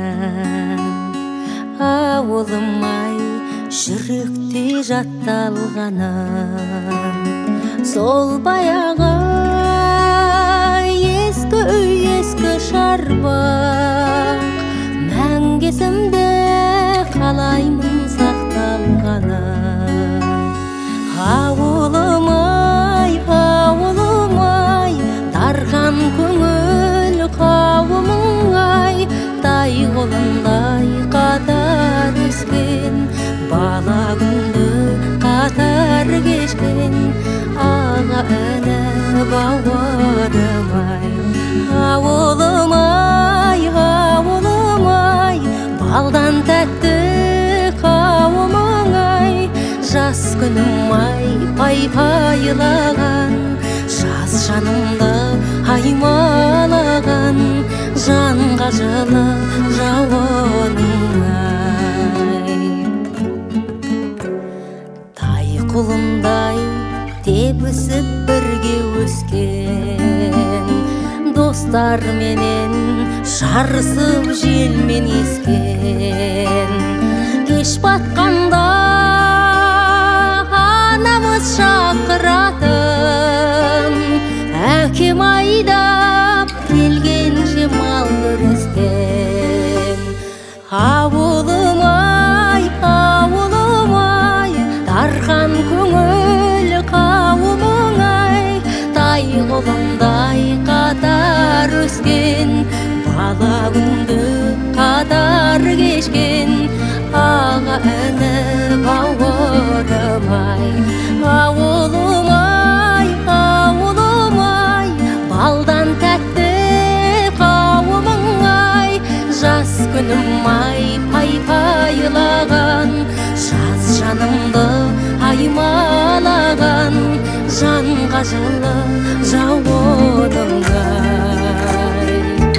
Ауылым-ай, жүректе жатталғанын, сол баяғы ескі үй, ескі шарбақ, мәңгі есімде қалаймын сақталғанын. Ауылым-ай, ауылым-ай, дархан көңіл қауымың-ай, тай қолындай қатар өскен, бала күнді қатар кешкен, аға іні бауырым-ай. Ауылым-ай, ауылым-ай, балдан тәтті қауымың-ай, жас күнім-ай, пай-пайлаған, жас жанымды аймалаған, жанға жылы жауының-ай. Тай құлындай тебісіп бірге өскен, достар менен жарысып желмен ескен, кеш батқанда анамыз шақыратын, әкем айдап келгенше мал өрістен. Ауылым-ай, ауылым-ай, дархан көңіл қауымың-ай, тай қолындай қатар өскен, бала күнді қатар кешкен, аға іні бауырым-ай. Ауылым-ай, ауылым-ай, балдан тәтті қауымың-ай, жас күнім-ай, пай-пайлаған, жас жанымды аймалаған, жанға жылы жауының-ай.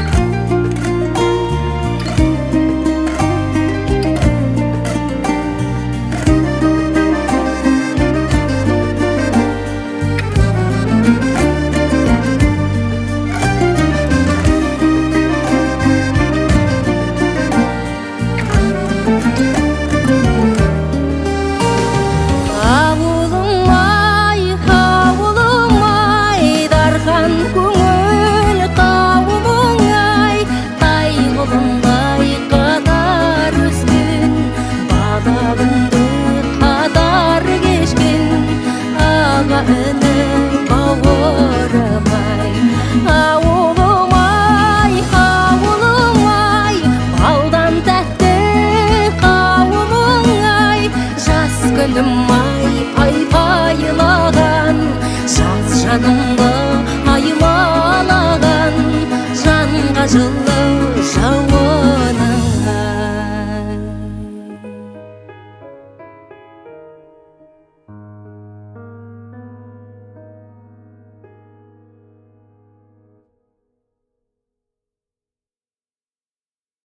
Ауылым-ай, ауылым-ай, дархан көңіл қауымың-ай, тай қолындай қатар өскен, бала күнді қатар кешкен, аға іні